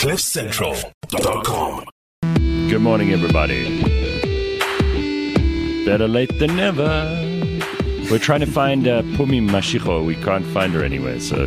CliffCentral.com. Good morning, everybody. Better late than never. We're trying to find Pumi Mashiko. We can't find her anywhere, so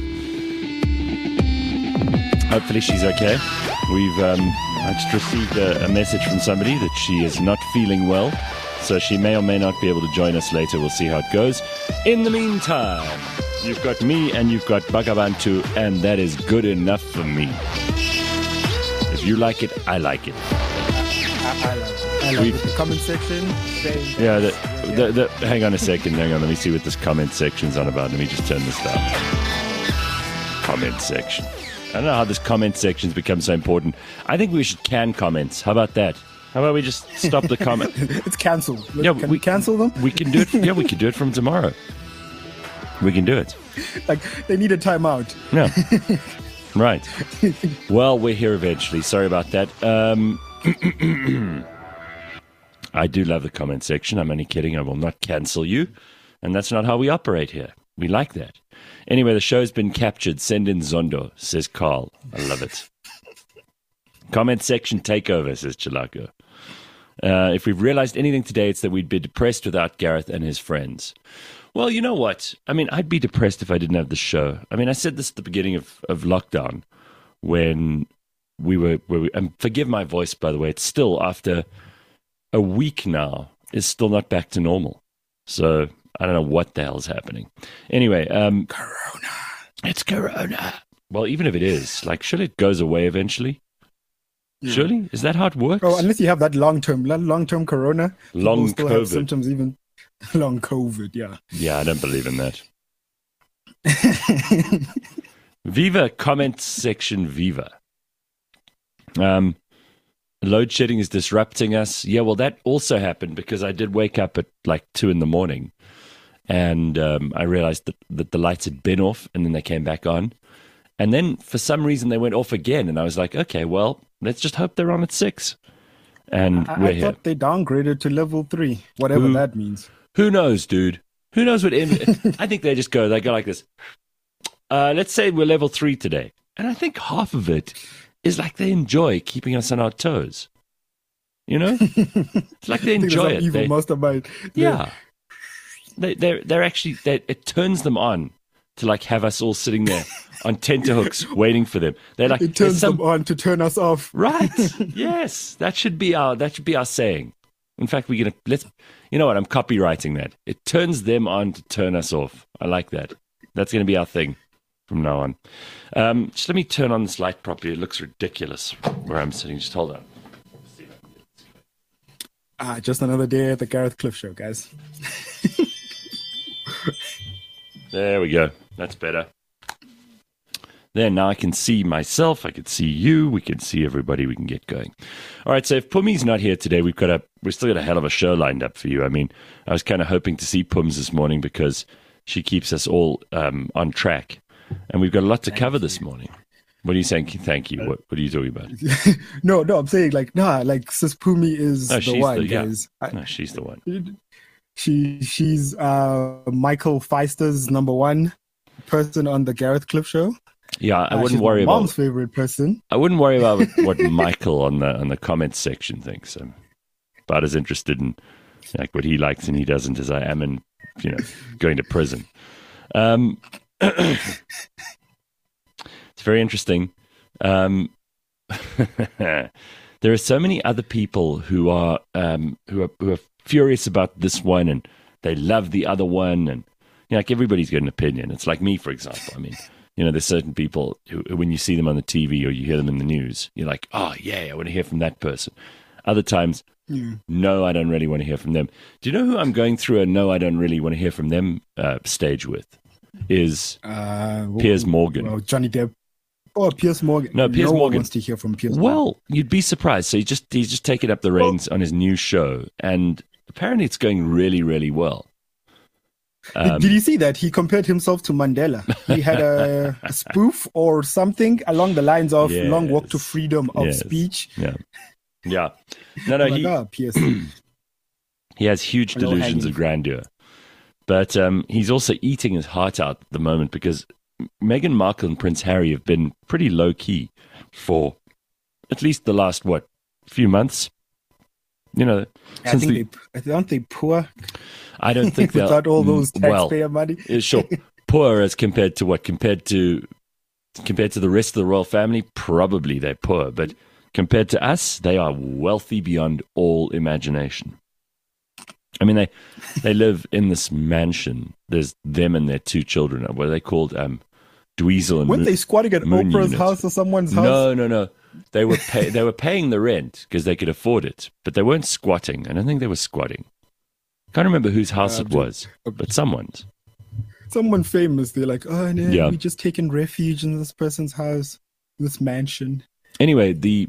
hopefully she's okay. I just received a message from somebody that she is not feeling well, so she may or may not be able to join us later. We'll see how it goes. In the meantime, you've got me and you've got Bagabantu, and that is good enough for me. If you like it, I like it. I like it. The comment section. Yeah, hang on a second. Let me see what this comment section's on about. Let me just turn this down. Comment section. I don't know how this comment section's become so important. I think we should can comments. How about that? How about we just stop the comment? It's cancelled. Yeah, can we cancel them? We can do it. Yeah, we can do it from tomorrow. We can do it. Like, they need a timeout. Yeah. Right. Well, we're here eventually. Sorry about that. I do love the comment section. I'm only kidding. I will not cancel you. And that's not how we operate here. We like that. Anyway, the show's been captured. Send in Zondo, says Carl. I love it. Comment section takeover, says Chilako. If we've realized anything today, it's that we'd be depressed without Gareth and his friends. Well, you know what? I mean, I'd be depressed if I didn't have the show. I mean, I said this at the beginning of lockdown when we were and forgive my voice, by the way, it's still after a week now, is still not back to normal. So I don't know what the hell's happening. Anyway, Corona. It's Corona. Well, even if it is, like, surely it goes away eventually. Yeah. Surely? Is that how it works? Oh, unless you have that long-term Corona. Long still COVID. Have symptoms even. Long COVID, yeah. Yeah, I don't believe in that. Viva, comment section, Viva. Load shedding is disrupting us. Yeah, well, that also happened because I did wake up at like 2 a.m. and I realized that the lights had been off and then they came back on. And then for some reason they went off again. And I was like, okay, well, let's just hope they're on at 6. And I thought they downgraded to level 3, whatever that means. Who knows, dude? Who knows what... I think they go like this. Let's say we're level 3 today. And I think half of it is like they enjoy keeping us on our toes. You know? It's like they enjoy it. Evil mastermind. Yeah. They're actually... it turns them on to like have us all sitting there on tenterhooks waiting for them. They're like... It turns them on to turn us off. Right. Yes. That should be our saying. In fact, we're going to... You know what? I'm copywriting that. It turns them on to turn us off. I like that. That's going to be our thing from now on. Just let me turn on this light properly. It looks ridiculous where I'm sitting. Just hold on. Just another day at the Gareth Cliff Show, guys. There we go. That's better. There, now I can see myself, I can see you, we can see everybody, we can get going. All right, so if Pumi's not here today, we've still got a hell of a show lined up for you. I mean, I was kind of hoping to see Pums this morning because she keeps us all on track. And we've got a lot to cover this morning. What are you saying? Thank you. What are you talking about? No, I'm saying like Sis Pumi is the one, guys. No, she's the one. She's Michael Feister's number 1 person on the Gareth Cliff Show. Yeah, I wouldn't worry about mom's favorite person. I wouldn't worry about what Michael on the comments section thinks. I'm about as interested in like what he likes and he doesn't as I am in going to prison. It's very interesting. There are so many other people who are furious about this one and they love the other one, and like everybody's got an opinion. It's like me, for example. I mean. There's certain people who, when you see them on the TV or you hear them in the news, you're like, oh, yeah, I want to hear from that person. Other times, no, I don't really want to hear from them. Do you know who I'm going through a no, I don't really want to hear from them stage with? Is Piers Morgan. Well, Johnny Depp. Oh, Piers Morgan. No, Piers Morgan. Morgan Wants to hear from Piers Morgan. Well, you'd be surprised. So he's just taken up the reins on his new show, and apparently it's going really, really well. Did you see that? He compared himself to Mandela. He had a spoof or something along the lines of long walk to freedom of speech. Yeah. No, he has huge delusions of grandeur. But he's also eating his heart out at the moment because Meghan Markle and Prince Harry have been pretty low-key for at least the last, few months. You know, aren't they poor? I don't think they're without all those taxpayer money. Sure, poor as compared to what? Compared to the rest of the royal family, probably they're poor. But compared to us, they are wealthy beyond all imagination. I mean, they live in this mansion. There's them and their 2 children. What are they called? Dweezil and weren't they squatting at Oprah's house or someone's house? No. They were paying the rent because they could afford it, but they weren't squatting. I don't think they were squatting. Can't remember whose house it was, but someone's. Someone famous. They're like, oh no, we just taken refuge in this person's house, this mansion. Anyway, the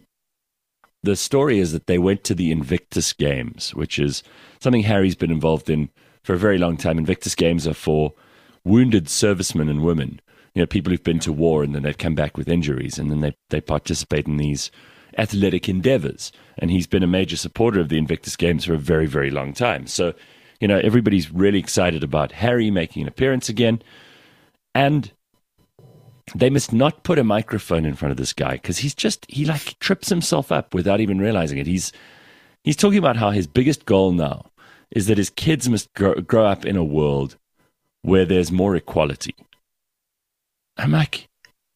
story is that they went to the Invictus Games, which is something Harry's been involved in for a very long time. Invictus Games are for wounded servicemen and women. You know, people who've been to war and then they've come back with injuries, and then they participate in these athletic endeavors. And he's been a major supporter of the Invictus Games for a very, very long time. So, you know, everybody's really excited about Harry making an appearance again. And they must not put a microphone in front of this guy because he like trips himself up without even realizing it. He's talking about how his biggest goal now is that his kids must grow up in a world where there's more equality. I'm like,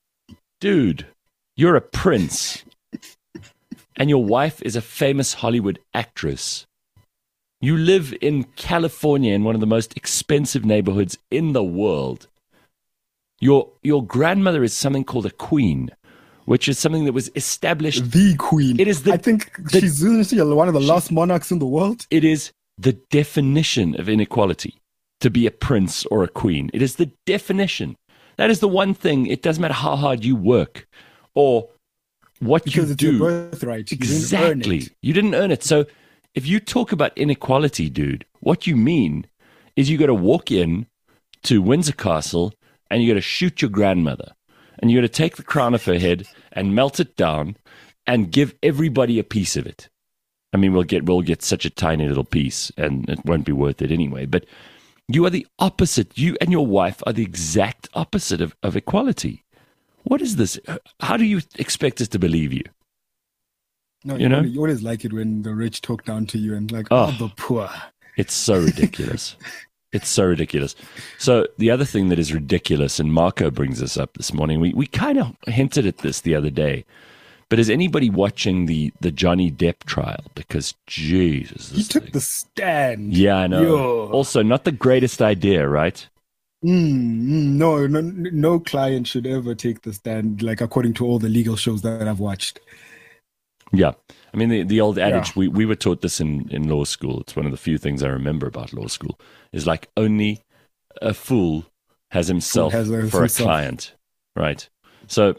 dude, you're a prince and your wife is a famous Hollywood actress. You live in California in one of the most expensive neighborhoods in the world. Your grandmother is something called a queen, which is something that was established. The queen. It is I think she's one of the last monarchs in the world. It is the definition of inequality to be a prince or a queen. It is the definition. That is the one thing. It doesn't matter how hard you work or what you do. Because it's your birthright. Exactly. You didn't earn it. So if you talk about inequality, dude, what you mean is you got to walk in to Windsor Castle and you got to shoot your grandmother. And you got to take the crown off her head and melt it down and give everybody a piece of it. I mean, we'll get such a tiny little piece and it won't be worth it anyway. But you are the opposite. You and your wife are the exact opposite of equality. What is this? How do you expect us to believe you? No, you always like it when the rich talk down to you and like, the poor. It's so ridiculous. It's so ridiculous. So the other thing that is ridiculous, and Marco brings us up this morning, we kind of hinted at this the other day, but is anybody watching the Johnny Depp trial? Because, Jesus. He took the stand. Yeah, I know. Yo. Also, not the greatest idea, right? No client should ever take the stand, like according to all the legal shows that I've watched. Yeah. I mean, the old adage, we were taught this in law school. It's one of the few things I remember about law school, is like only a fool has himself for a client, right? So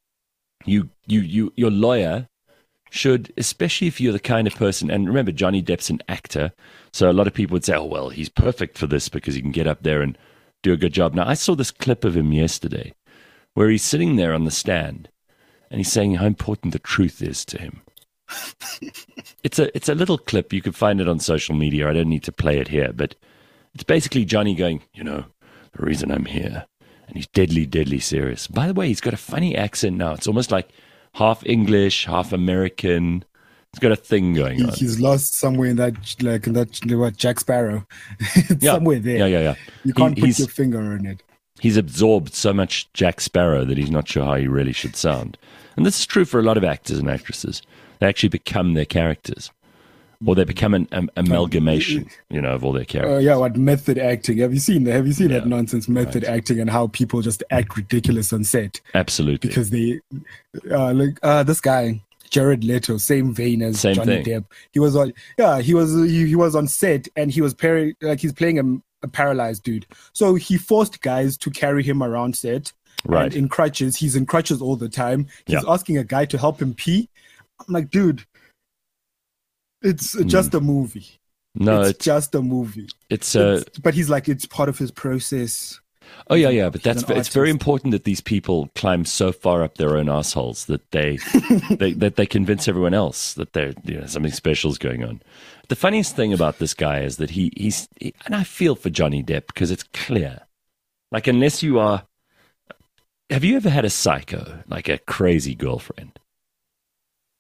your lawyer should, especially if you're the kind of person, and remember, Johnny Depp's an actor, so a lot of people would say, oh, well, he's perfect for this because he can get up there and do a good job. Now, I saw this clip of him yesterday where he's sitting there on the stand and he's saying how important the truth is to him. It's a little clip. You can find it on social media. I don't need to play it here, but it's basically Johnny going, the reason I'm here. And he's deadly, deadly serious. By the way, he's got a funny accent now. It's almost like half English, half American. He's got a thing going on. He's lost somewhere in that Jack Sparrow. Somewhere there. Yeah. You can't put your finger on it. He's absorbed so much Jack Sparrow that he's not sure how he really should sound. And this is true for a lot of actors and actresses. They actually become their characters. Or they become an amalgamation, of all their characters. What method acting? Have you seen that nonsense, method acting, and how people just act ridiculous on set? Absolutely. Because they, this guy, Jared Leto, same vein as Johnny Depp. He was on set and he was he's playing a paralyzed dude. So he forced guys to carry him around set. Right. And in crutches. He's in crutches all the time. He's asking a guy to help him pee. I'm like, dude, it's just a movie. No, it's just a movie. But he's like, it's part of his process. Oh yeah, but it's very important that these people climb so far up their own assholes that they convince everyone else that something special is going on. The funniest thing about this guy is that he's and I feel for Johnny Depp because it's clear, like unless you are, have you ever had a psycho, like a crazy girlfriend?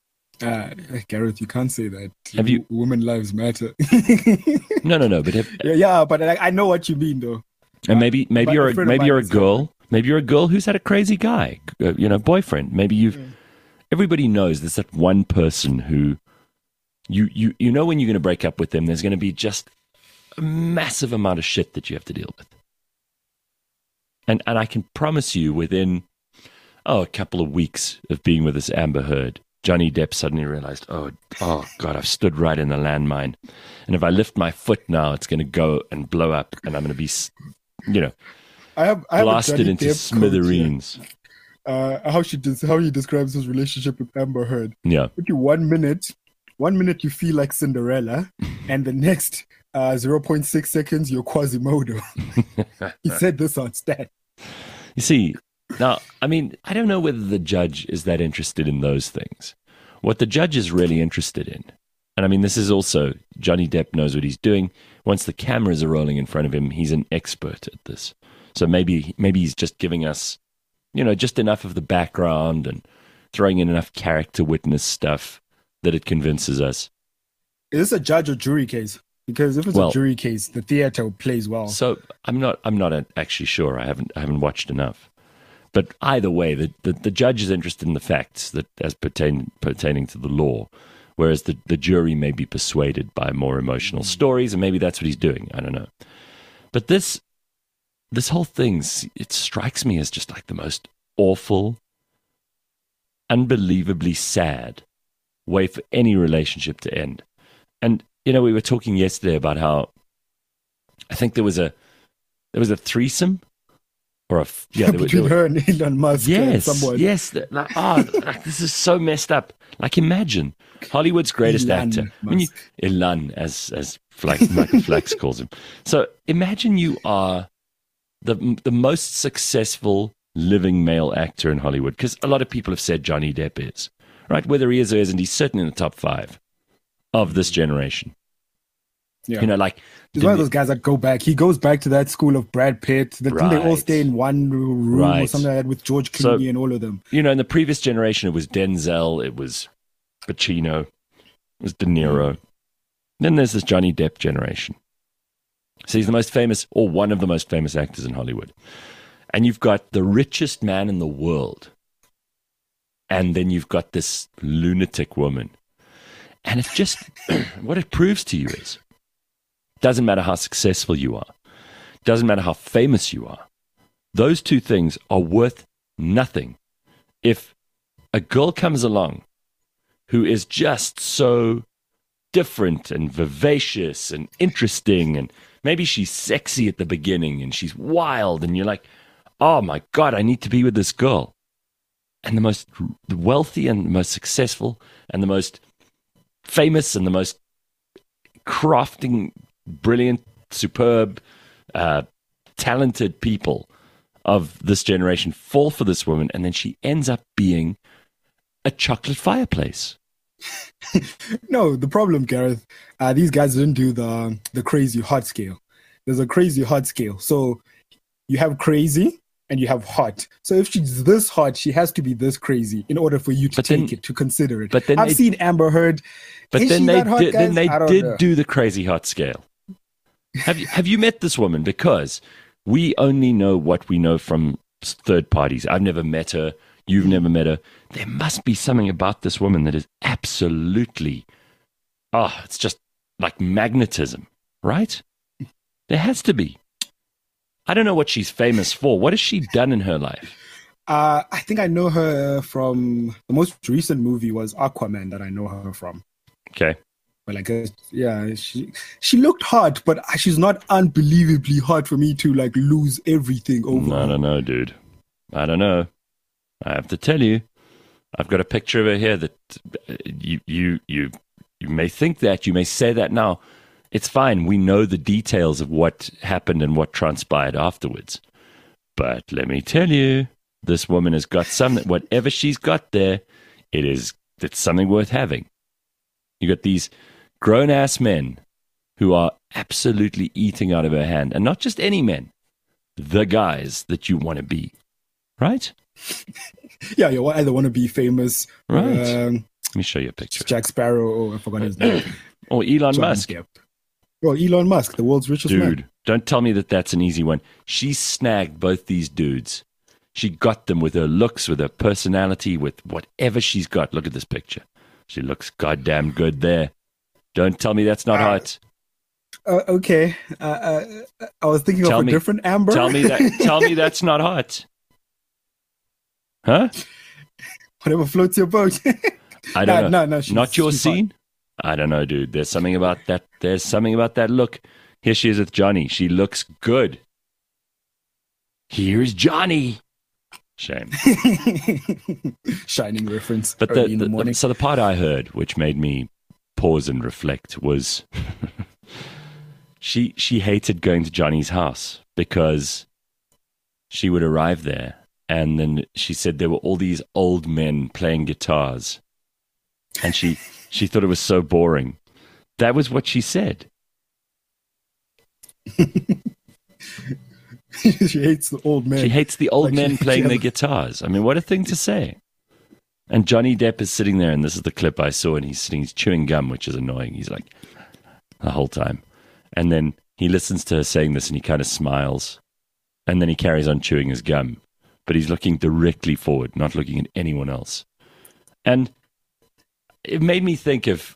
Gareth, you can't say that. Have you? Women lives matter. No. But but I know what you mean, though. And maybe you're a girl. Maybe you're a girl who's had a crazy guy, boyfriend. Maybe everybody knows there's that one person who you know when you're going to break up with them, there's going to be just a massive amount of shit that you have to deal with. And I can promise you within a couple of weeks of being with this Amber Heard, Johnny Depp suddenly realized, oh God, I've stood right in the landmine. And if I lift my foot now, it's going to go and blow up and I'm going to be, I have blasted into smithereens. How he describes his relationship with Amber Heard. Yeah. Okay, 1 minute you feel like Cinderella, and the next 0.6 seconds you're Quasimodo. He said this on stat. You see, now, I mean, I don't know whether the judge is that interested in those things. What the judge is really interested in, and I mean, this is also, Johnny Depp knows what he's doing. Once the cameras are rolling in front of him, he's an expert at this. So maybe he's just giving us, just enough of the background and throwing in enough character witness stuff that it convinces us. Is this a judge or jury case? Because if it's a jury case, the theater plays well. So I'm not actually sure. I haven't watched enough. But either way, the judge is interested in the facts that as pertaining to the law, whereas the jury may be persuaded by more emotional stories, and maybe that's what he's doing. I don't know. But this whole thing, it strikes me as just like the most awful, unbelievably sad way for any relationship to end. And, we were talking yesterday about how I think there was a threesome or between her and Elon Musk. Yes, and someone. Yes. This is so messed up. Like, imagine Hollywood's greatest actor. Elon, as Michael Flax calls him. So imagine you are the most successful living male actor in Hollywood, because a lot of people have said Johnny Depp is, right? Whether he is or isn't, he's certainly in the top 5 of this generation. Yeah. He's one of those guys that go back. He goes back to that school of Brad Pitt. They all stay in one room or something like that with George Clooney and all of them. In the previous generation, it was Denzel, it was Pacino, it was De Niro. Then there's this Johnny Depp generation. So he's the most famous, or one of the most famous actors in Hollywood. And you've got the richest man in the world. And then you've got this lunatic woman. And it's just, what it proves to you is, doesn't matter how successful you are, doesn't matter how famous you are, those two things are worth nothing if a girl comes along who is just so different and vivacious and interesting, and maybe she's sexy at the beginning and she's wild, and you're like, oh my God, I need to be with this girl. And the wealthy and the most successful and the most famous and the most crafting, brilliant, superb, talented people of this generation fall for this woman, and then she ends up being a chocolate fireplace. No, the problem, Gareth, these guys didn't do the crazy hot scale. There's a crazy hot scale. So you have crazy and you have hot. So if she's this hot, she has to be this crazy in order for you to to consider it. But then I've seen Amber Heard. But then they did do the crazy hot scale. Have you met this woman? Because we only know what we know from third parties. I've never met her. You've never met her. There must be something about this woman that is absolutely, it's just like magnetism, right? There has to be. I don't know what she's famous for. What has she done in her life? I think I know her from the most recent movie was Aquaman that I know her from. Okay. But she looked hot, but she's not unbelievably hot for me to lose everything over. I don't know, dude. I don't know. I have to tell you, I've got a picture of her here that you may think that, you may say that now. It's fine. We know the details of what happened and what transpired afterwards. But let me tell you, this woman has got something. Whatever she's got there, it's something worth having. You got these grown-ass men who are absolutely eating out of her hand. And not just any men, the guys that you want to be. Right? Yeah, you either want to be famous, right? Let me show you a picture. Jack Sparrow, or I forgot his name. Or Elon Musk. Depp. Oh, Elon Musk, the world's richest man. Dude, don't tell me that that's an easy one. She snagged both these dudes. She got them with her looks, with her personality, with whatever she's got. Look at this picture. She looks goddamn good there. Don't tell me that's not hot. Okay. I was thinking of a different Amber. Tell me that's not hot. Huh? Whatever floats your boat. I don't know. No, not your scene? Fine. I don't know, dude. There's something about that. There's something about that look. Here she is with Johnny. She looks good. Here's Johnny. Shame. Shining reference. But the part I heard, which made me pause and reflect, was she hated going to Johnny's house because she would arrive there, and then she said there were all these old men playing guitars, and she thought it was so boring. That was what she said. She hates the old men. She hates the old men playing their guitars. I mean, what a thing to say. And Johnny Depp is sitting there, and this is the clip I saw, and he's chewing gum, which is annoying. He's like, the whole time. And then he listens to her saying this, and he kind of smiles. And then he carries on chewing his gum. But he's looking directly forward, not looking at anyone else. And it made me think of,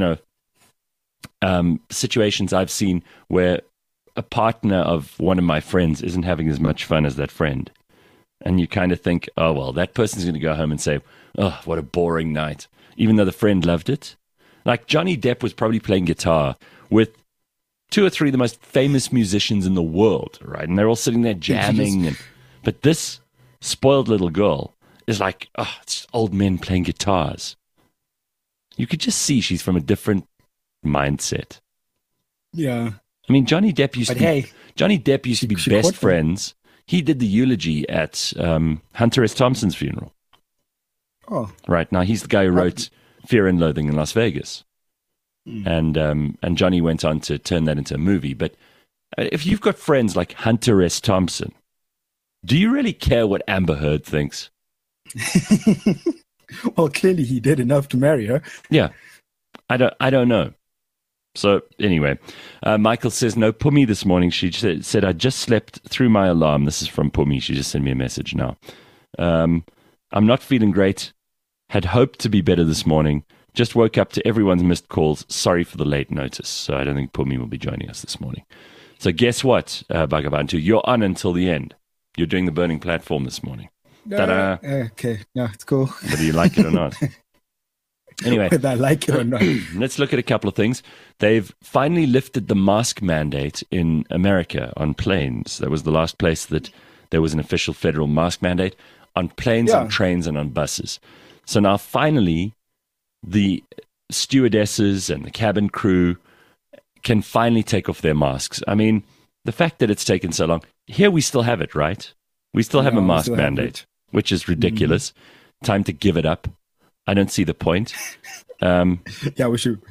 situations I've seen where a partner of one of my friends isn't having as much fun as that friend. And you kind of think, oh, well, that person's going to go home and say, oh, what a boring night, even though the friend loved it. Like Johnny Depp was probably playing guitar with 2 or 3 of the most famous musicians in the world, right? And they're all sitting there jamming. But this spoiled little girl is like, oh, it's old men playing guitars. You could just see she's from a different mindset. Yeah. I mean, Johnny Depp used to be best friends. He did the eulogy at Hunter S. Thompson's funeral. Oh. Right. Now, he's the guy who wrote Fear and Loathing in Las Vegas. And Johnny went on to turn that into a movie. But if you've got friends like Hunter S. Thompson, do you really care what Amber Heard thinks? Well, clearly he did enough to marry her. Yeah. I don't know. So anyway, Michael says, no, Pumi this morning. She said, I just slept through my alarm. This is from Pumi. She just sent me a message now. I'm not feeling great. Had hoped to be better this morning. Just woke up to everyone's missed calls. Sorry for the late notice. So I don't think Pumi will be joining us this morning. So guess what, Bhagavantu? You're on until the end. You're doing the burning platform this morning. Ta-da. Okay, no, it's cool. Whether you like it or not. Anyway, whether I like it or not. Let's look at a couple of things. They've finally lifted the mask mandate in America on planes. That was the last place that there was an official federal mask mandate on planes, on trains, and on buses. So now finally, the stewardesses and the cabin crew can finally take off their masks. I mean, the fact that it's taken so long, here we still have it, right? We still have a mask mandate, which is ridiculous. Time to give it up. I don't see the point. Yeah, we should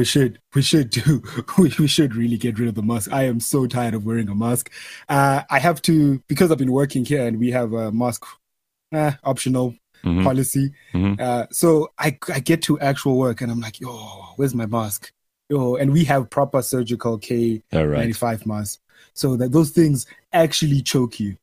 really get rid of the mask. I am so tired of wearing a mask. I have to, because I've been working here and we have a mask optional policy. So I get to actual work and I'm like, yo, where's my mask? Yo, and we have proper surgical K95 masks. So that those things actually choke you.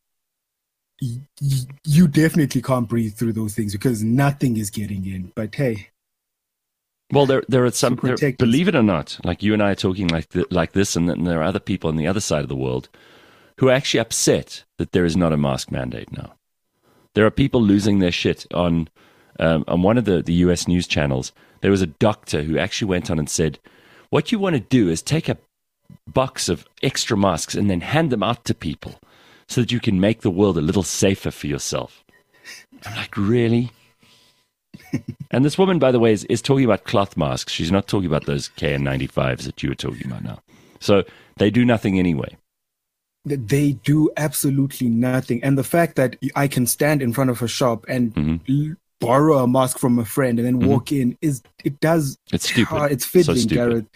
You definitely can't breathe through those things because nothing is getting in. But hey, well, there are some. Believe it or not, like you and I are talking like this, and then there are other people on the other side of the world who are actually upset that there is not a mask mandate now. There are people losing their shit on one of the U.S. news channels. There was a doctor who actually went on and said, "What you want to do is take a box of extra masks and then hand them out to people." So that you can make the world a little safer for yourself. I'm like, really? And this woman, by the way, is talking about cloth masks. She's not talking about those KN95s that you were talking about now. So they do nothing anyway. They do absolutely nothing. And the fact that I can stand in front of a shop and borrow a mask from a friend and then walk in, it's stupid. It's fiddling, so Gareth.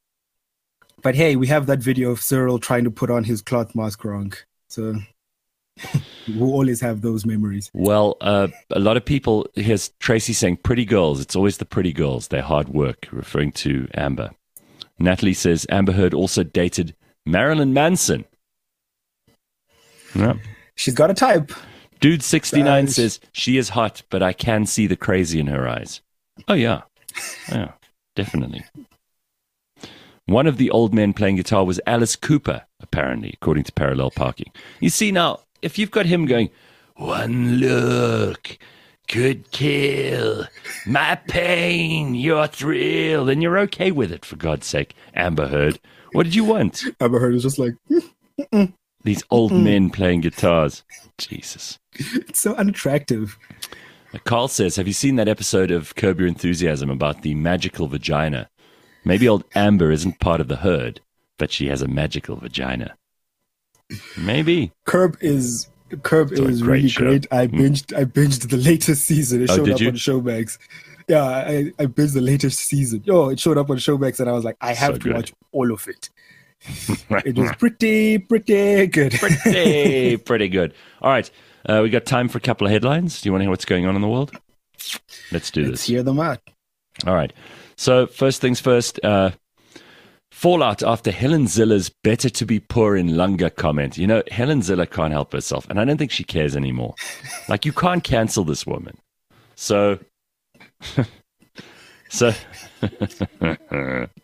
But hey, we have that video of Cyril trying to put on his cloth mask wrong. So We'll always have those memories. Well, a lot of people, here's Tracy saying, pretty girls. It's always the pretty girls. They're hard work, referring to Amber. Natalie says, Amber Heard also dated Marilyn Manson. No. She's got a type. Dude 69 says, she is hot, but I can see the crazy in her eyes. Oh, yeah. Yeah, definitely. One of the old men playing guitar was Alice Cooper, apparently, according to Parallel Parking. You see, now, if you've got him going, one look could kill my pain, your thrill, then you're okay with it, for God's sake, Amber Heard. What did you want? Amber Heard is just like... These old men playing guitars. Jesus. It's so unattractive. Carl says, have you seen that episode of Curb Your Enthusiasm about the magical vagina? Maybe old Amber isn't part of the herd, but she has a magical vagina. Maybe. Curb is really great. I binged the latest season. It showed up on Showmax. Yeah, I binged the latest season. It showed up on Showmax, and I was like, I have to watch all of it. It was pretty good. Pretty good. All right. We got time for a couple of headlines. Do you want to hear what's going on in the world? Let's do this. Let's hear them out. All right. So first things first, fallout after Helen Zille's better to be poor in Lunga comment. You know, Helen Zille can't help herself, and I don't think she cares anymore. Like, you can't cancel this woman. So the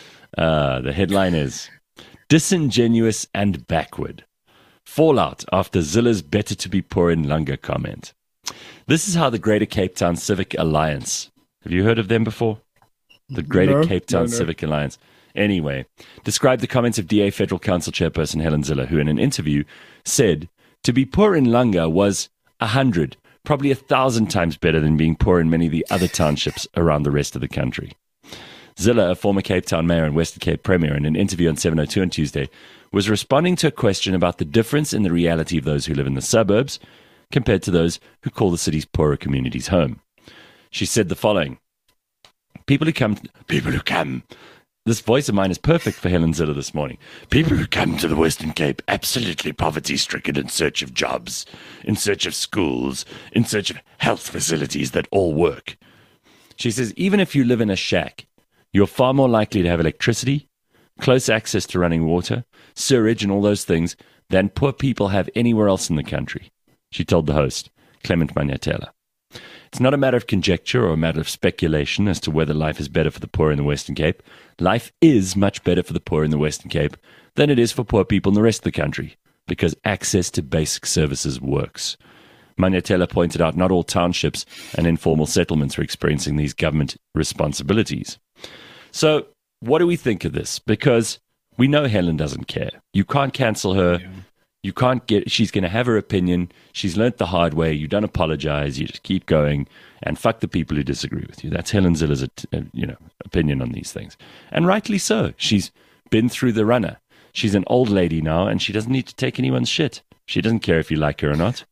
headline is, disingenuous and backward. Fallout after Zille's better to be poor in Lunga comment. This is how the Greater Cape Town Civic Alliance, have you heard of them before? The Greater Cape Town Civic Alliance. Anyway, described the comments of DA Federal Council Chairperson Helen Zille, who in an interview said to be poor in Lunga was 100, probably 1,000 times better than being poor in many of the other townships around the rest of the country. Zille, a former Cape Town mayor and Western Cape premier, in an interview on 702 on Tuesday, was responding to a question about the difference in the reality of those who live in the suburbs compared to those who call the city's poorer communities home. She said the following: People who come. This voice of mine is perfect for Helen Zille this morning. People who come to the Western Cape absolutely poverty-stricken in search of jobs, in search of schools, in search of health facilities that all work. She says, even if you live in a shack, you're far more likely to have electricity, close access to running water, sewerage and all those things than poor people have anywhere else in the country, she told the host, Clement Manyatela. It's not a matter of conjecture or a matter of speculation as to whether life is better for the poor in the Western Cape. Life is much better for the poor in the Western Cape than it is for poor people in the rest of the country, because access to basic services works. Manyatela pointed out not all townships and informal settlements are experiencing these government responsibilities. So, what do we think of this? Because we know Helen doesn't care. You can't cancel her. You can't she's going to have her opinion. She's learnt the hard way. You don't apologize. You just keep going and fuck the people who disagree with you. That's Helen Zille's, opinion on these things. And rightly so. She's been through the runner. She's an old lady now, and she doesn't need to take anyone's shit. She doesn't care if you like her or not.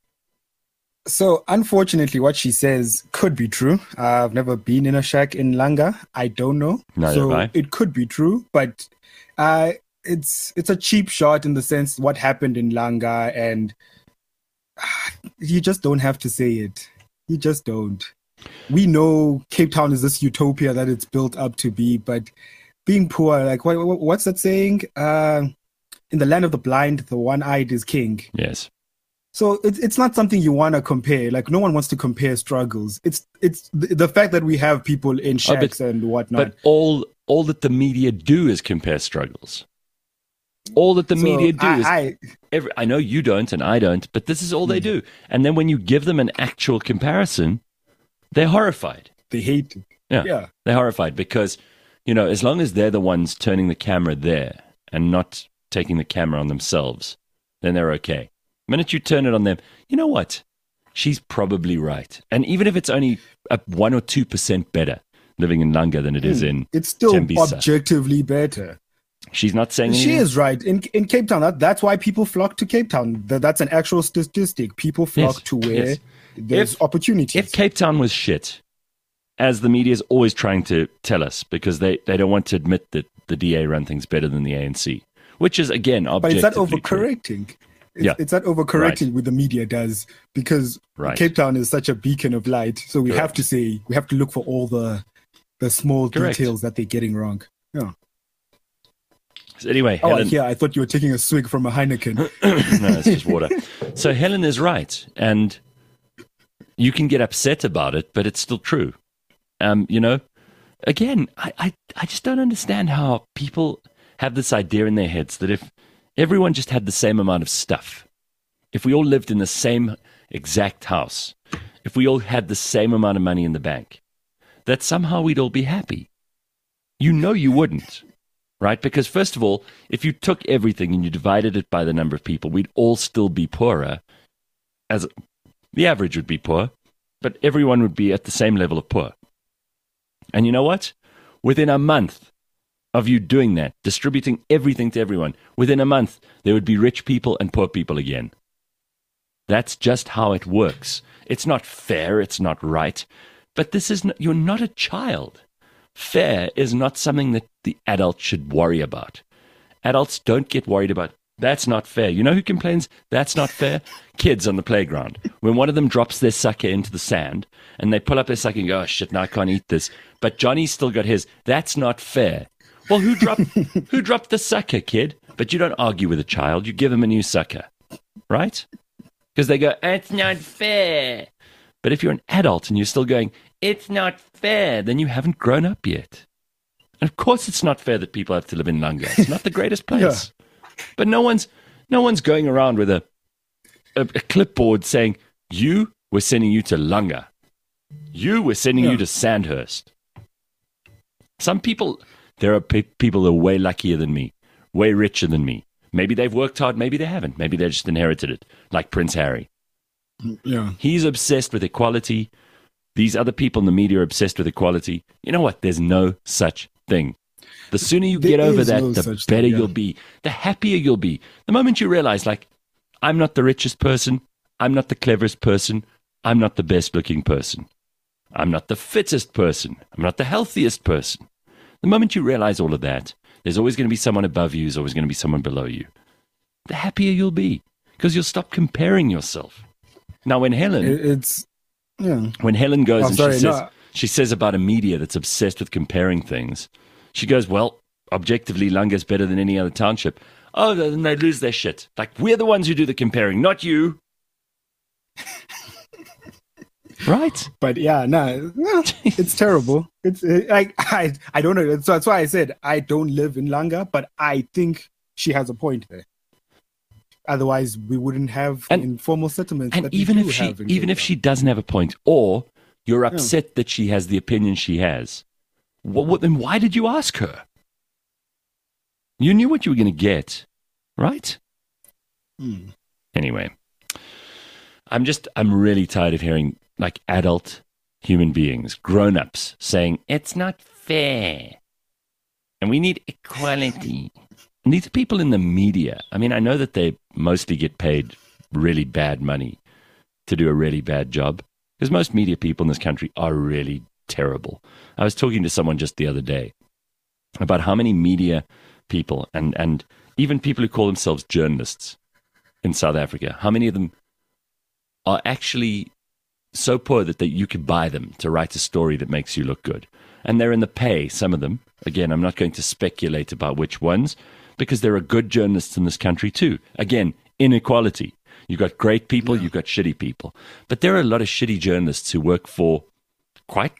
So, unfortunately, what she says could be true. I've never been in a shack in Lunga. I don't know. Neither have I. It could be true, but it's a cheap shot in the sense what happened in Lunga, and you just don't have to say it. You just don't. We know Cape Town is this utopia that it's built up to be, but being poor, like what's that saying? In the land of the blind, the one-eyed is king. Yes. So it's not something you want to compare. Like, no one wants to compare struggles. It's the fact that we have people in shacks and whatnot. But all that the media do is compare struggles. All that the media do I know you don't and I don't, but this is all they do. And then when you give them an actual comparison, they're horrified. They hate it. Yeah. They're horrified because, as long as they're the ones turning the camera there and not taking the camera on themselves, then they're okay. The minute you turn it on them, you know what? She's probably right. And even if it's only 1 or 2% better living in Lunga than it is in it's still Tembisa. Objectively better. She's not saying anything. She is right. In Cape Town, that's why people flock to Cape Town. That's an actual statistic. People flock to where there's opportunities. If Cape Town was shit, as the media is always trying to tell us, because they don't want to admit that the DA run things better than the ANC, which is, again, objectively But is that overcorrecting? It's not overcorrecting what the media does, because Cape Town is such a beacon of light. So we have to look for all the small details that they're getting wrong. Yeah. So anyway, Helen, I thought you were taking a swig from a Heineken. No, it's just water. So Helen is right, and you can get upset about it, but it's still true. Again, I just don't understand how people have this idea in their heads that if everyone just had the same amount of stuff, if we all lived in the same exact house, if we all had the same amount of money in the bank, that somehow we'd all be happy. You wouldn't, right? Because first of all, if you took everything and you divided it by the number of people, we'd all still be poorer. As the average would be poor, but everyone would be at the same level of poor. And you know what? Within a month of you doing that, distributing everything to everyone, within a month, there would be rich people and poor people again. That's just how it works. It's not fair. It's not right. But you're not a child. Fair is not something that the adults should worry about. Adults don't get worried about, that's not fair. You know who complains that's not fair? Kids on the playground. When one of them drops their sucker into the sand and they pull up their sucker and go, oh shit, now I can't eat this. But Johnny's still got his. That's not fair. Well, who dropped the sucker, kid? But you don't argue with a child. You give him a new sucker, right? Because they go, it's not fair. But if you're an adult and you're still going, it's not fair, then you haven't grown up yet. And of course it's not fair that people have to live in Langa. It's not the greatest place. Yeah. But no one's going around with a clipboard saying, we're sending you to Langa. We're sending you to Sandhurst. Some people, there are people that are way luckier than me, way richer than me. Maybe they've worked hard, maybe they haven't. Maybe they just inherited it, like Prince Harry. Yeah. He's obsessed with equality. These other people in the media are obsessed with equality. You know what? There's no such thing. The sooner you get over that, the better you'll be. The happier you'll be. The moment you realize, I'm not the richest person. I'm not the cleverest person. I'm not the best looking person. I'm not the fittest person. I'm not the healthiest person. The moment you realize all of that, there's always going to be someone above you. There's always going to be someone below you. The happier you'll be, because you'll stop comparing yourself. Now, when Helen, when Helen goes she says about a media that's obsessed with comparing things, she goes, well, objectively, Langa's better than any other township. Oh, then they lose their shit. Like, we're the ones who do the comparing, not you. Right? But it's terrible. It's I don't know. So that's why I said I don't live in Langa, but I think she has a point there. Otherwise, we wouldn't have informal settlements. And even if she doesn't have a point, or you're upset that she has the opinion she has, then why did you ask her? You knew what you were going to get, right? Anyway, I'm really tired of hearing adult human beings, grown-ups, saying, it's not fair. And we need equality. And these people in the media, I mean, I know that they mostly get paid really bad money to do a really bad job, because most media people in this country are really terrible. I was talking to someone just the other day about how many media people and even people who call themselves journalists in South Africa, how many of them are actually so poor that you could buy them to write a story that makes you look good. And they're in the pay, some of them. Again, I'm not going to speculate about which ones, because there are good journalists in this country too. Again, inequality. You've got great people, you've got shitty people. But there are a lot of shitty journalists who work for quite,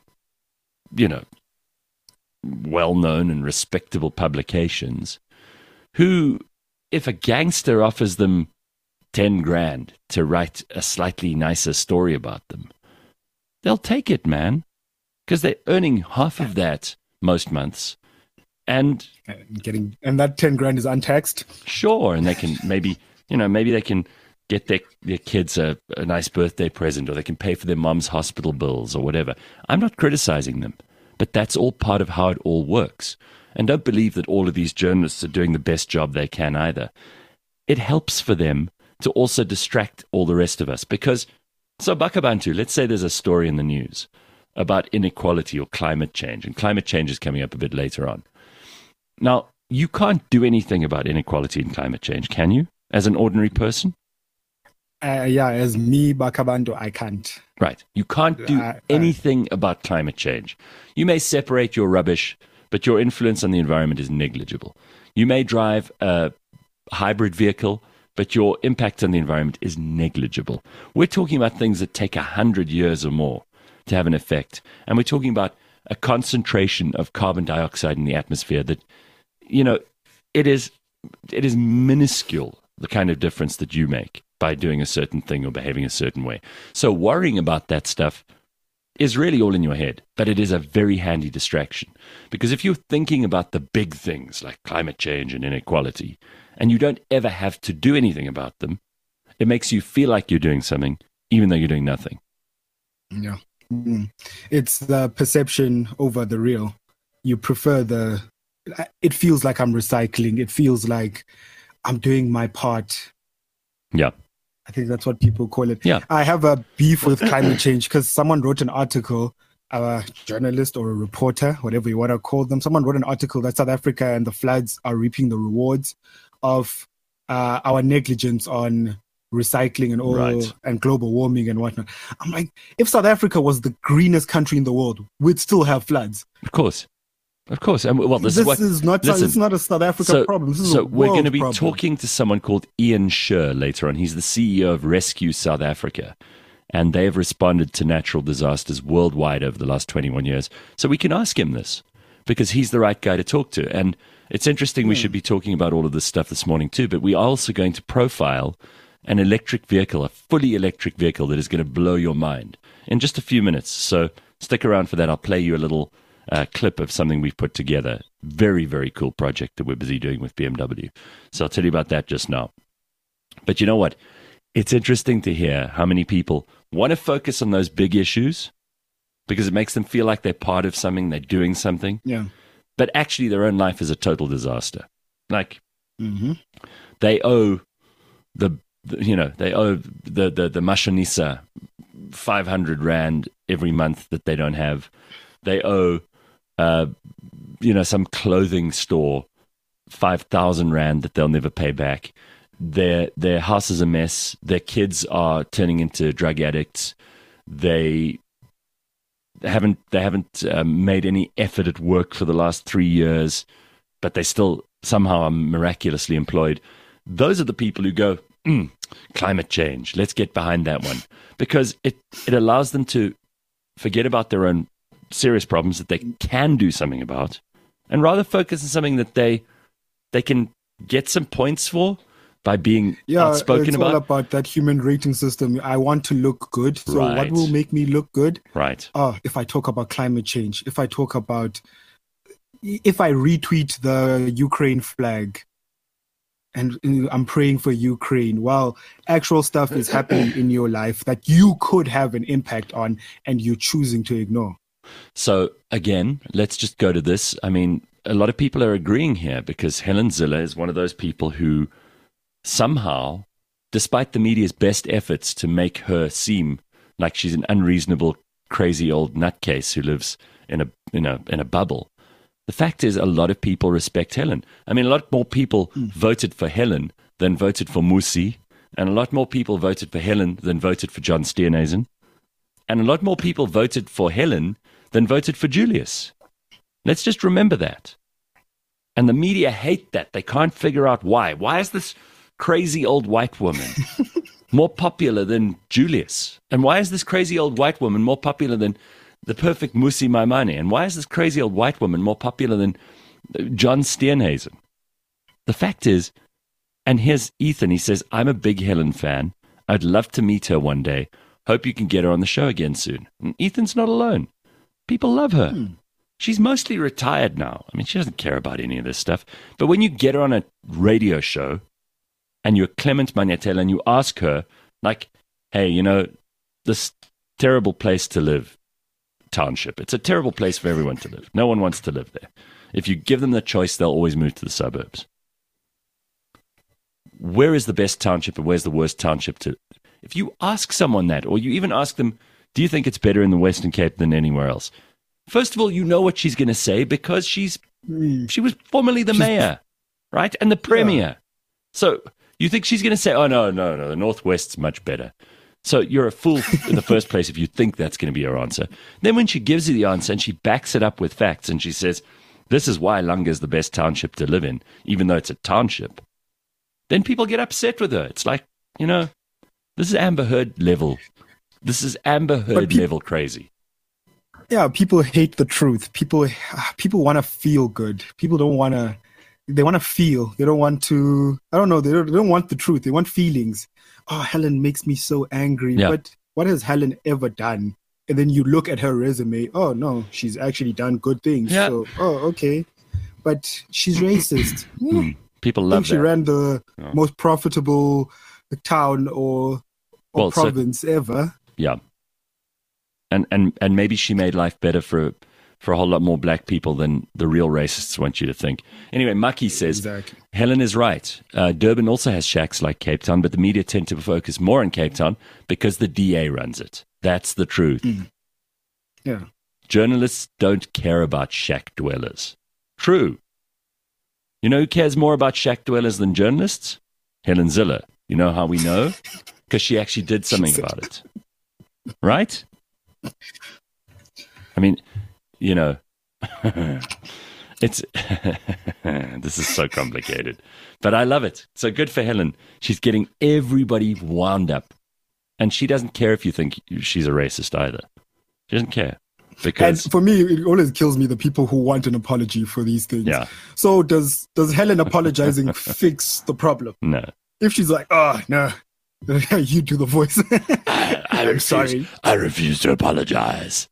well-known and respectable publications who, if a gangster offers them 10 grand to write a slightly nicer story about them, they'll take it, man, because they're earning half of that most months. And that 10 grand is untaxed. Sure, and they can maybe they can get their kids a nice birthday present, or they can pay for their mom's hospital bills or whatever. I'm not criticizing them, but that's all part of how it all works. And don't believe that all of these journalists are doing the best job they can either. It helps for them to also distract all the rest of us. Because, so Bakabantu, let's say there's a story in the news about inequality or climate change, and climate change is coming up a bit later on. Now, you can't do anything about inequality and climate change, can you, as an ordinary person? As me, Bakabanto, I can't. Right. You can't do anything about climate change. You may separate your rubbish, but your influence on the environment is negligible. You may drive a hybrid vehicle, but your impact on the environment is negligible. We're talking about things that take 100 years or more to have an effect. And we're talking about a concentration of carbon dioxide in the atmosphere that, it is minuscule, the kind of difference that you make by doing a certain thing or behaving a certain way. So worrying about that stuff is really all in your head, but it is a very handy distraction. Because if you're thinking about the big things like climate change and inequality, and you don't ever have to do anything about them, it makes you feel like you're doing something, even though you're doing nothing. Yeah. It's the perception over the real. You prefer it feels like I'm recycling. It feels like I'm doing my part. Yeah. I think that's what people call it. Yeah. I have a beef with climate change because someone wrote an article, a journalist or a reporter, whatever you want to call them. Someone wrote an article that South Africa and the floods are reaping the rewards of our negligence on recycling and oil and global warming and whatnot. I'm like, if South Africa was the greenest country in the world, we'd still have floods. Of course. And well, it's not a South Africa problem. This is a world we're going to be problem. talking to someone called Ian Scher later on. He's the CEO of Rescue South Africa, and they have responded to natural disasters worldwide over the last 21 years. So we can ask him this because he's the right guy to talk to. And it's interesting. We should be talking about all of this stuff this morning too, but we are also going to profile an electric vehicle, a fully electric vehicle that is going to blow your mind in just a few minutes. So stick around for that. I'll play you a little clip of something we've put together. Very, very cool project that we're busy doing with BMW. So I'll tell you about that just now. But you know what? It's interesting to hear how many people want to focus on those big issues because it makes them feel like they're part of something, they're doing something. Yeah. But actually their own life is a total disaster. Like they owe the Mashonisa 500 Rand every month that they don't have. They owe some clothing store 5,000 Rand that they'll never pay back. Their house is a mess. Their kids are turning into drug addicts. They haven't made any effort at work for the last 3 years, but they still somehow are miraculously employed. Those are the people who go, climate change, let's get behind that one. Because it allows them to forget about their own serious problems that they can do something about and rather focus on something that they can get some points for by being outspoken about. It's all about that human rating system. I want to look good. So what will make me look good? Right. If I talk about climate change, if I retweet the Ukraine flag and I'm praying for Ukraine, well, actual stuff is happening in your life that you could have an impact on and you're choosing to ignore. So again, let's just go to this. I mean, a lot of people are agreeing here because Helen Zille is one of those people who somehow, despite the media's best efforts to make her seem like she's an unreasonable, crazy old nutcase who lives in a bubble, the fact is a lot of people respect Helen. I mean, a lot more people voted for Helen than voted for Musi, and a lot more people voted for Helen than voted for John Steenhuisen, and a lot more people voted for Helen than voted for Julius. Let's just remember that. And the media hate that. They can't figure out why. Why is this crazy old white woman more popular than Julius? And why is this crazy old white woman more popular than the perfect Musi Maimane? And why is this crazy old white woman more popular than John Steenhuisen? The fact is, and here's Ethan, he says, I'm a big Helen fan. I'd love to meet her one day. Hope you can get her on the show again soon. And Ethan's not alone. People love her. She's mostly retired now. I mean, she doesn't care about any of this stuff. But when you get her on a radio show and you're Clement Manyathela and you ask her, like, hey, this terrible place to live, township. It's a terrible place for everyone to live. No one wants to live there. If you give them the choice, they'll always move to the suburbs. Where is the best township and where's the worst township to? If you ask someone that, or you even ask them, do you think it's better in the Western Cape than anywhere else? First of all, you know what she's going to say because she was formerly the mayor, right? And the premier. So You think she's going to say, oh, no, the Northwest's much better. So you're a fool in the first place if you think that's going to be her answer. Then when she gives you the answer and she backs it up with facts and she says, this is why Langa is the best township to live in, even though it's a township, then people get upset with her. It's like, this is Amber Heard level. This is Amber Heard level crazy. Yeah, people hate the truth. People want to feel good. People don't want to. They want to feel. They don't want to. I don't know. They don't want the truth. They want feelings. Oh, Helen makes me so angry. Yeah. But what has Helen ever done? And then you look at her resume. Oh no, she's actually done good things. Yeah. So, okay, but she's racist. People love that. She ran the most profitable town or province ever. Yeah. And maybe she made life better for a whole lot more black people than the real racists want you to think. Anyway, Maki says, exactly. Helen is right. Durban also has shacks like Cape Town, but the media tend to focus more on Cape Town because the DA runs it. That's the truth. Yeah. Journalists don't care about shack dwellers. True. You know who cares more about shack dwellers than journalists? Helen Zille. You know how we know? Because she actually did something about it. Right? I mean, it's this is so complicated, but I love it. So good for Helen. She's getting everybody wound up, and she doesn't care if you think she's a racist either. She doesn't care. Because, and for me, it always kills me the people who want an apology for these things. Yeah. So does Helen apologizing fix the problem? No. If she's like, oh no, you do the voice. I'm sorry. I refuse to apologize.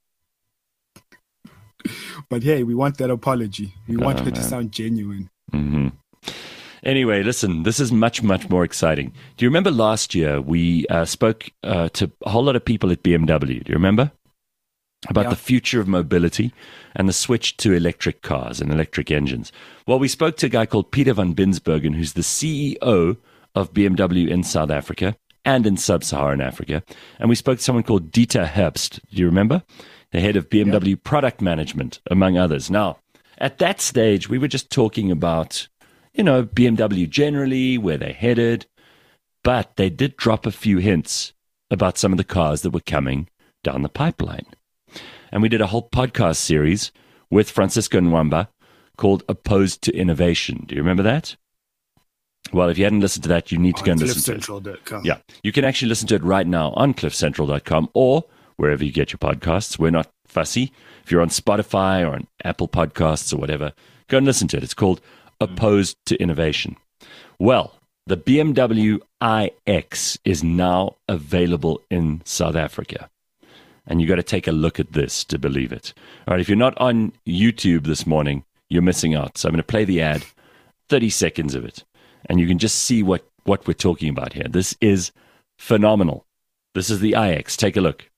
But hey, we want that apology. We want her to sound genuine. Mm-hmm. Anyway, listen, this is much, much more exciting. Do you remember last year we spoke to a whole lot of people at BMW? Do you remember? About the future of mobility and the switch to electric cars and electric engines. Well, we spoke to a guy called Peter van Binsbergen, who's the CEO of BMW in South Africa and in sub-Saharan Africa. And we spoke to someone called Dieter Herbst. Do you remember? The head of BMW product management, among others. Now, at that stage, we were just talking about, BMW generally, where they're headed. But they did drop a few hints about some of the cars that were coming down the pipeline. And we did a whole podcast series with Francisco Nwamba called Opposed to Innovation. Do you remember that? Well, if you hadn't listened to that, you need to go and listen to it. Yeah, you can actually listen to it right now on cliffcentral.com or wherever you get your podcasts. We're not fussy. If you're on Spotify or on Apple Podcasts or whatever, go and listen to it. It's called Opposed to Innovation. Well, the BMW iX is now available in South Africa. And you got to take a look at this to believe it. All right, if you're not on YouTube this morning, you're missing out. So I'm going to play the ad, 30 seconds of it, and you can just see what we're talking about here. This is phenomenal. This is the iX. Take a look.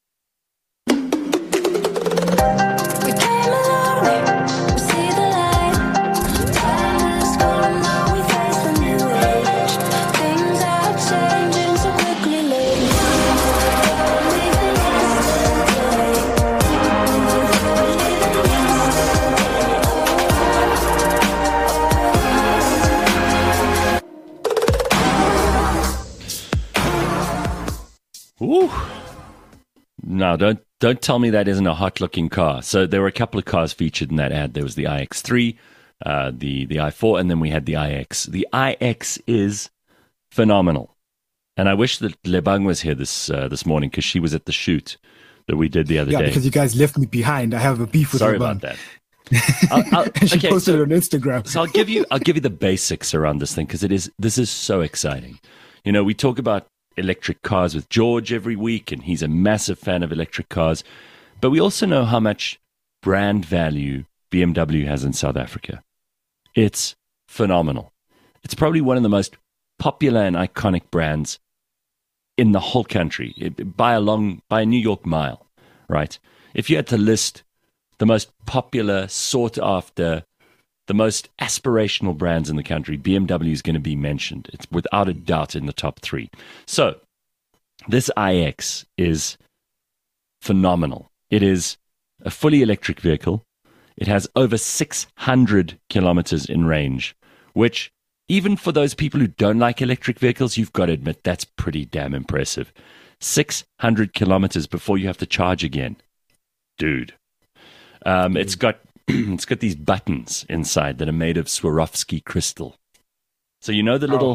Ooh. No, don't tell me that isn't a hot-looking car. So there were a couple of cars featured in that ad. There was the iX3, the i4, and then we had the iX. The iX is phenomenal. And I wish that Lebang was here this morning because she was at the shoot that we did the other day. Yeah, because you guys left me behind. I have a beef with Sorry Lebang. about that. And she posted it on Instagram. So I'll give you the basics around this thing because this is so exciting. We talk about electric cars with George every week, and he's a massive fan of electric cars. But we also know how much brand value BMW has in South Africa. It's phenomenal. It's probably one of the most popular and iconic brands in the whole country by a New York mile, right? If you had to list the most popular, sought after, the most aspirational brands in the country, BMW is going to be mentioned. It's without a doubt in the top 3. So this iX is phenomenal. It is a fully electric vehicle. It has over 600 kilometers in range, which, even for those people who don't like electric vehicles, you've got to admit that's pretty damn impressive. 600 kilometers before you have to charge again. Dude. It's got these buttons inside that are made of Swarovski crystal. So the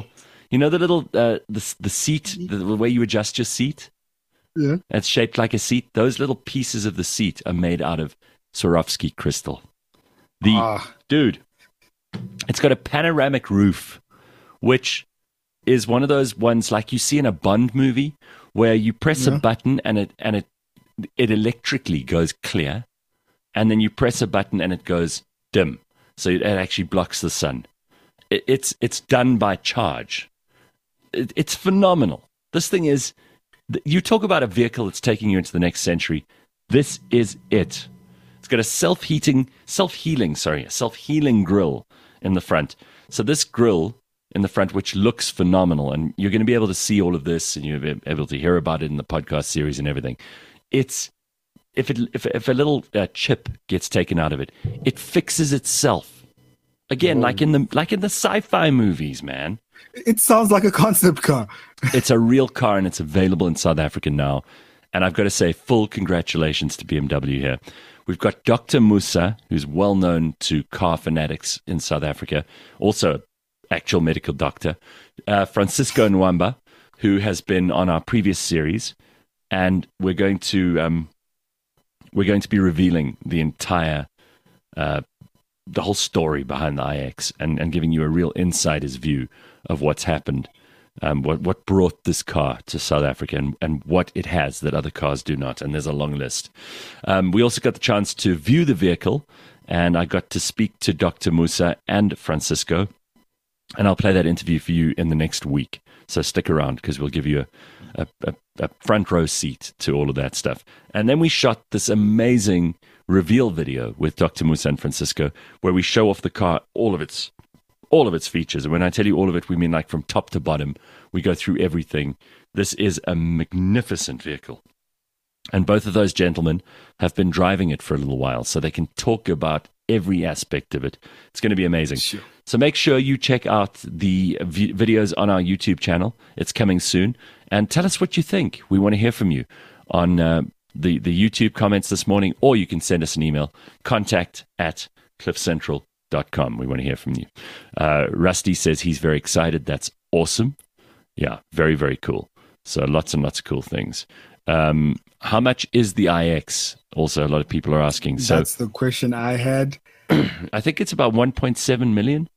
seat, the way you adjust your seat? Yeah. It's shaped like a seat. Those little pieces of the seat are made out of Swarovski crystal. Dude, it's got a panoramic roof, which is one of those ones like you see in a Bond movie where you press a button and it electrically goes clear, and then you press a button and it goes dim. So it actually blocks the sun. It's done by charge. It's phenomenal. This thing is, you talk about a vehicle that's taking you into the next century. This is it. It's got a self-healing grill in the front. So this grill in the front, which looks phenomenal, and you're going to be able to see all of this, and you'll be able to hear about it in the podcast series and everything. It's if a little chip gets taken out of it, it fixes itself. Again, like in the sci-fi movies, man. It sounds like a concept car. It's a real car, and it's available in South Africa now. And I've got to say, full congratulations to BMW here. We've got Dr. Musa, who's well known to car fanatics in South Africa, also actual medical doctor. Francisco Nwamba, who has been on our previous series, and we're going to be revealing the entire the whole story behind the iX and giving you a real insider's view of what's happened, what brought this car to South Africa and what it has that other cars do not. And there's a long list. We also got the chance to view the vehicle, and I got to speak to Dr. Musa and Francisco, and I'll play that interview for you in the next week. So stick around, because we'll give you a front row seat to all of that stuff. And then we shot this amazing reveal video with Dr. Musa and Francisco, where we show off the car, all of its features. And when I tell you all of it, we mean like from top to bottom. We go through everything. This is a magnificent vehicle. And both of those gentlemen have been driving it for a little while, so they can talk about every aspect of it. It's going to be amazing. Sure. So make sure you check out the videos on our YouTube channel. It's coming soon. And tell us what you think. We want to hear from you on the YouTube comments this morning, or you can send us an email, contact@cliffcentral.com. We want to hear from you. Rusty says he's very excited. That's awesome. Yeah, very, very cool. So lots and lots of cool things. How much is the iX? Also, a lot of people are asking. So that's the question I had. I think it's about 1.7 million.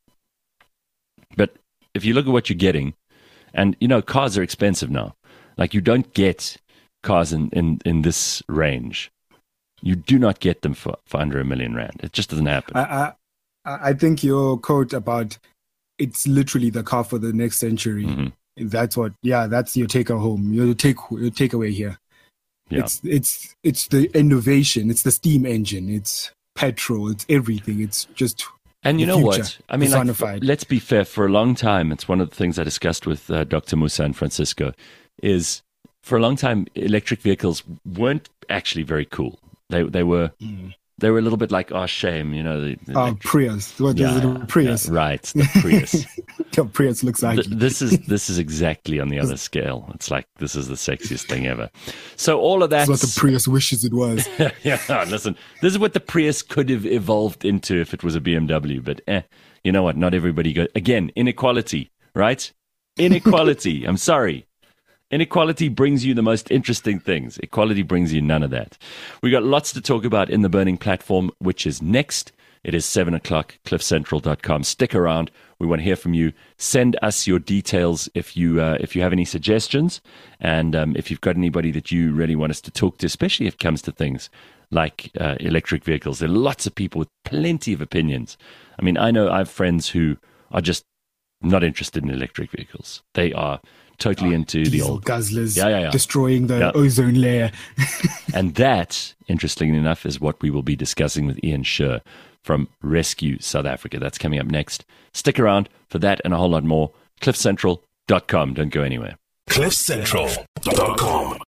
But if you look at what you're getting, and cars are expensive now. Like, you don't get cars in this range. You do not get them for under R1 million. It just doesn't happen. I think your quote about it's literally the car for the next century. Mm-hmm. That's your take home. Your takeaway here. Yeah. It's the innovation. It's the steam engine. It's petrol. It's everything. It's just. And you know what? I mean, let's be fair. For a long time, it's one of the things I discussed with Dr. Musa and Francisco, is for a long time, electric vehicles weren't actually very cool. They were a little bit like, oh, shame, Prius. What is it? Prius. Yeah, right, the Prius. Prius looks like this is exactly on the other scale. It's like, this is the sexiest thing ever. So all of that. It's what the Prius wishes it was. Yeah, listen, this is what the Prius could have evolved into if it was a BMW. But you know what? Not everybody goes. Again, inequality, right? Inequality. I'm sorry. Inequality brings you the most interesting things. Equality brings you none of that. We got lots to talk about in the Burning Platform, which is next. It is 7 o'clock, cliffcentral.com. Stick around. We want to hear from you. Send us your details if you have any suggestions, and if you've got anybody that you really want us to talk to, especially if it comes to things like electric vehicles. There are lots of people with plenty of opinions. I mean, I know I have friends who are just not interested in electric vehicles. They are totally into the old guzzlers, destroying the ozone layer. And that, interestingly enough, is what we will be discussing with Ian Scher from Rescue South Africa. That's coming up next. Stick around for that and a whole lot more. cliffcentral.com. Don't go anywhere. cliffcentral.com